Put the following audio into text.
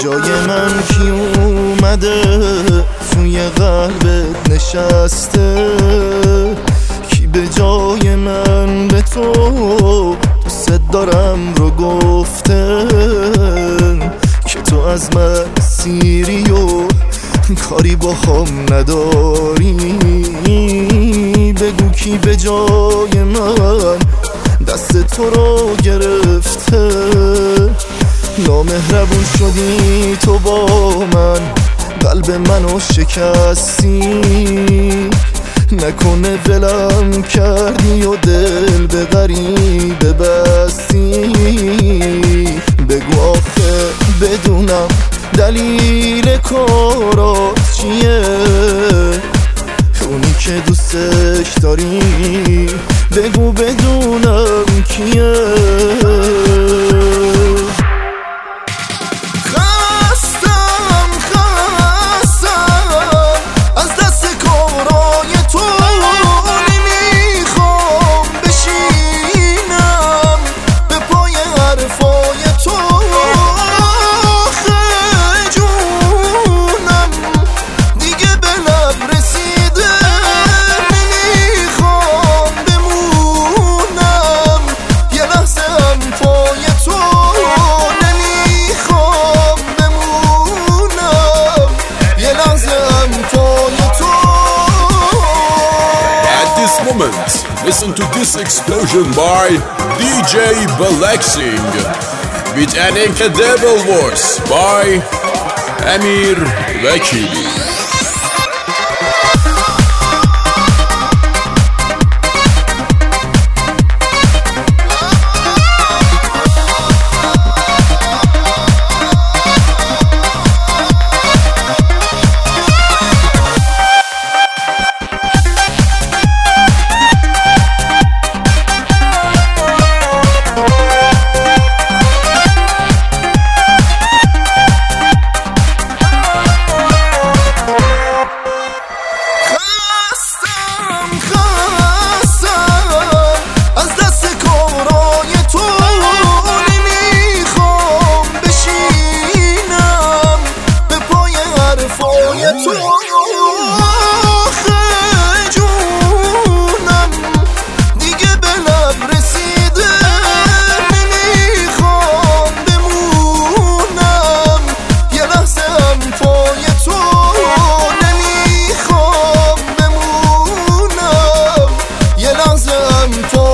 جای من کی اومده توی قلبت نشسته؟ کی به جای من به تو دوست دارم رو گفته؟ که تو از من سیری و کاری با هم نداری. بگو کی به جای من دست تو رو گرفته؟ نامهربون شدی تو با من، قلب منو شکستی. نکنه ولم کردی و دل به غریبه بستی. بگو آخه بدونم دلیل کارات چیه؟ اونی که دوستش داری بگو بدونم کیه؟ Listen to this explosion by DJ Balexing with an incredible voice by Amir Vekili. تو